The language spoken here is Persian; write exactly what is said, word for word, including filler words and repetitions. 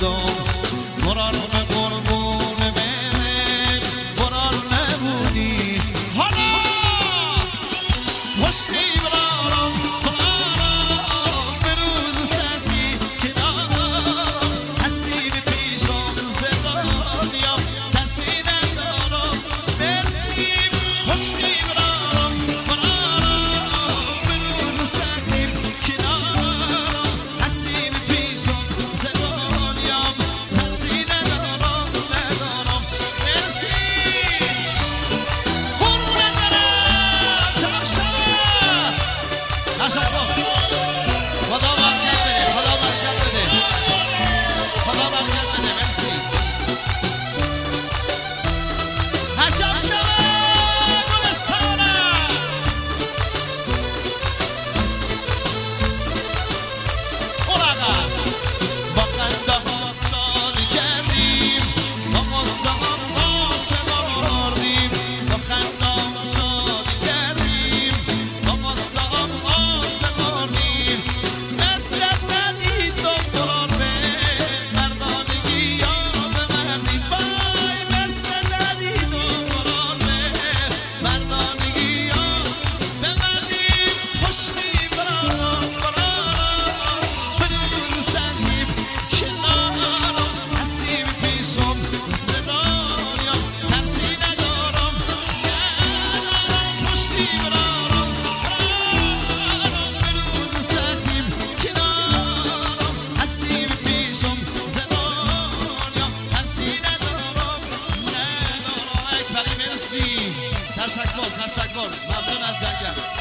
نبودم قرار قربون بهت قرار نبودی حالا پشتی برارم برارم به روز سازی کنارم حسیب پیشم زدانیم ترسی ندارم مرسی پشتی برارم برارم به روز سازی کنارم حسیب پیشم زدانیم ترسی ندارم ندارم مرسی قربونت برم شب شب تشکر خدا برکت بده خدا برکت بده خدا برکت بده مرسی عجب شب گلستانم اورقا با قندهات شادی کردیم با قصه ها قاسه بردیم با قندهات شادی کردیم با قصه ها قاسه بردیم نصرت ندید دکتران به مردانگی یا به مردی بای نصرت ندید دکتران به مردانگی یا به مردی پشتی برارم برارم بدون سنگیم کنارم حسیب پیشم زدانیم ترسی ندارم ندارم پشتی برارم برارم بدون سنگیم کنارم حسیب پیشم زدانیم ترسی ندارم ندارم اکبری مرسی تشکر تشکر ممنون از جنگل